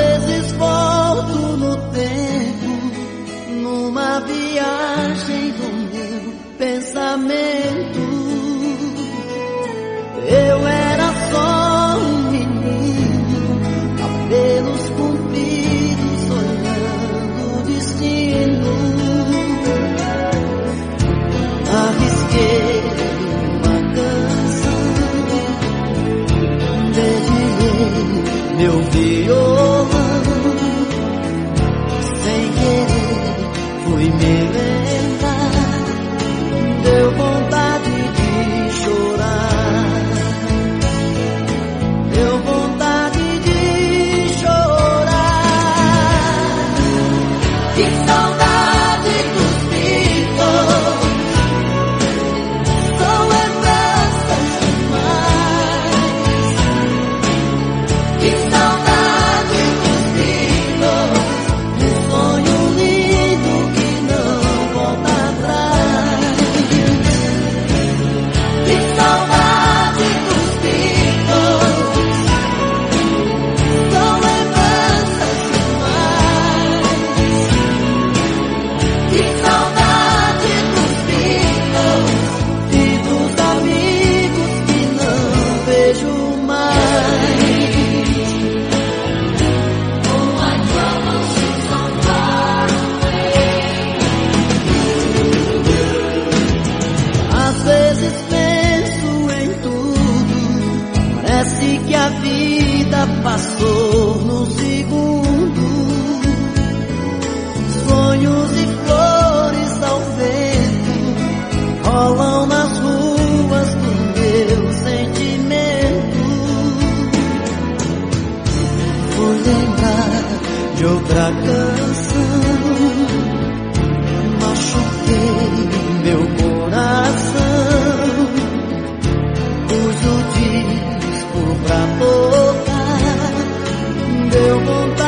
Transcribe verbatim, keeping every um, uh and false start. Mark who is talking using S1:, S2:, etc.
S1: vezes volto no tempo, numa viagem do meu pensamento. Eu era só um menino, cabelos compridos, olhando o destino. Arrisquei uma canção, dediquei meu violão. Sem querer fui me lembrar, deu vontade de chorar, deu vontade de chorar. Que saudade dos Beatles, são lembranças demais. Que saudade dos Beatles, um sonho lindo que não volta atrás. Que saudade dos Beatles, são lembranças demais. Que saudade dos Beatles e dos amigos que não vejo mais. Às vezes penso em tudo, parece que a vida passou num segundo. Sonhos e flores ao vento rolam nas ruas do meu sentimento. Vou lembrar de outra canção, machuquei meu coração, pus o disco pra tocar, deu vontade